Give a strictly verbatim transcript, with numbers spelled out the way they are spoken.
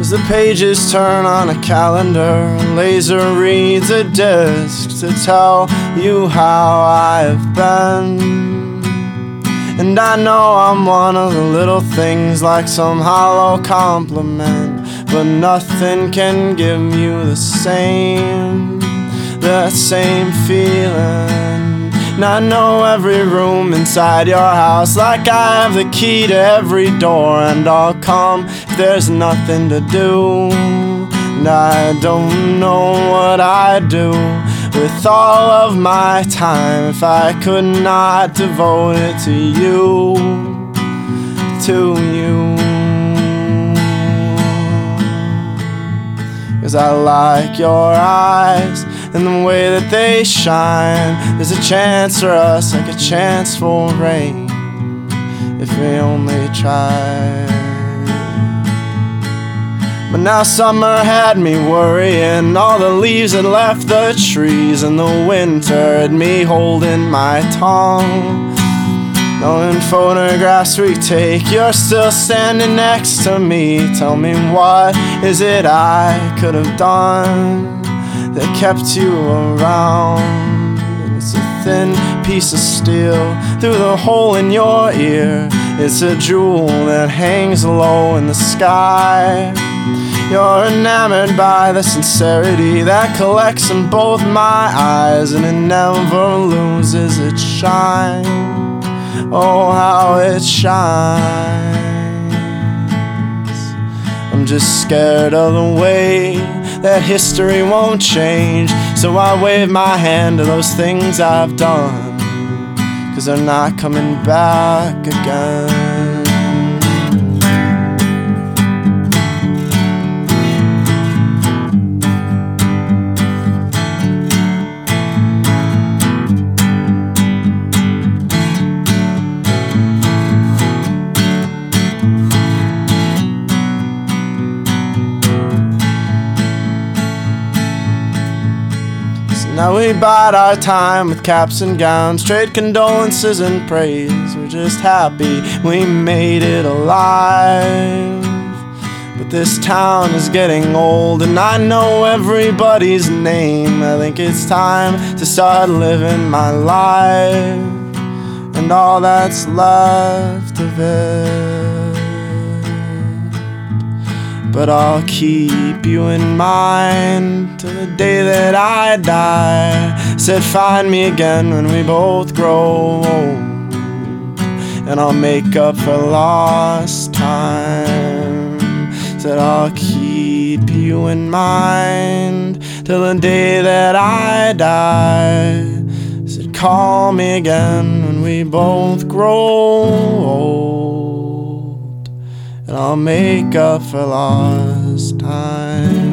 As the pages turn on a calendar, a laser reads a disc to tell you how I've been. And I know I'm one of the little things, like some hollow compliment, but nothing can give you the same, that same feeling. And I know every room inside your house, like I have the key to every door. And I'll come if there's nothing to do. And I don't know what I'd do with all of my time if I could not devote it to you, to you. 'Cause I like your eyes and the way that they shine. There's a chance for us, like a chance for rain, if we only tried. But now summer had me worrying, all the leaves had left the trees, and the winter had me holding my tongue. Knowing photographs we take, you're still standing next to me. Tell me, what is it I could have done that kept you around? And it's a thin piece of steel through the hole in your ear. It's a jewel that hangs low in the sky. You're enamored by the sincerity that collects in both my eyes, and it never loses its shine. Oh, how it shines. I'm just scared of the way that history won't change, so I wave my hand to those things I've done, 'cause they're not coming back again. Now we bide our time with caps and gowns, trade condolences and praise. We're just happy we made it alive. But this town is getting old and I know everybody's name. I think it's time to start living my life and all that's left of it. But I'll keep you in mind till the day that I die. Said find me again when we both grow old, and I'll make up for lost time. Said I'll keep you in mind till the day that I die. Said call me again when we both grow old, and I'll make up for lost time.